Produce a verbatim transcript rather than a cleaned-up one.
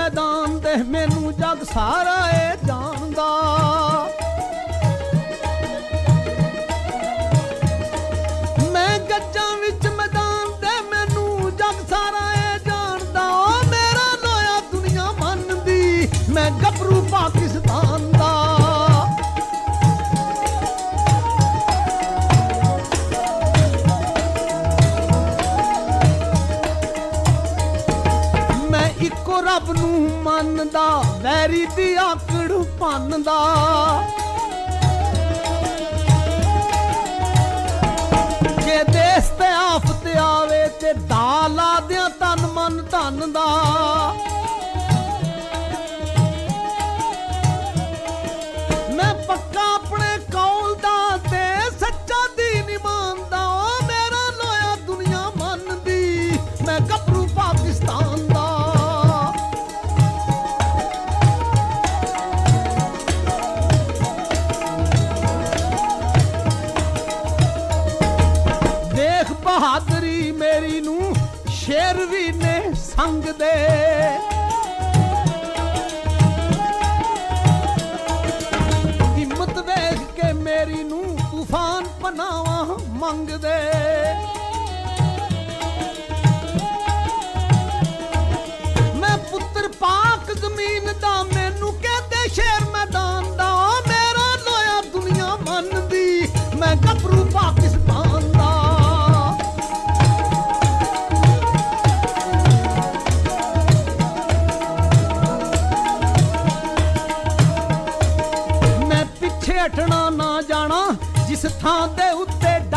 मैदान दे मैनू जग सारा ए जानदा। मैं गज्जां विच मैदान दे मैनू जग सारा ए जानदा। मेरा लोया दुनिया मनदी मैं गभरू पाकिस्तान दा। इको रब नू मनदा वैरी दी आकड़ भनदा। जे देश ते आफत आवे ते दाला दियां तन मन धन दा। मैं पक्का अपने कौल दा ते सच्चा दीन ईमान दा। मेरा लोया दुनिया मनदी मैं गभरू पाकिस्तान दा। बहादुरी मेरी नू शेर भी ने संग दे। हिम्मत वेख के मेरी नू तूफान पनावा मंग दे। मैं पुत्र पाक जमीन दा मैनू कहते शेर मैदान दा। मेरा लोया दुनिया मनदी मैं गभरू पाकिस्तान दा। हटना ना जाना जिस थां दे उत्ते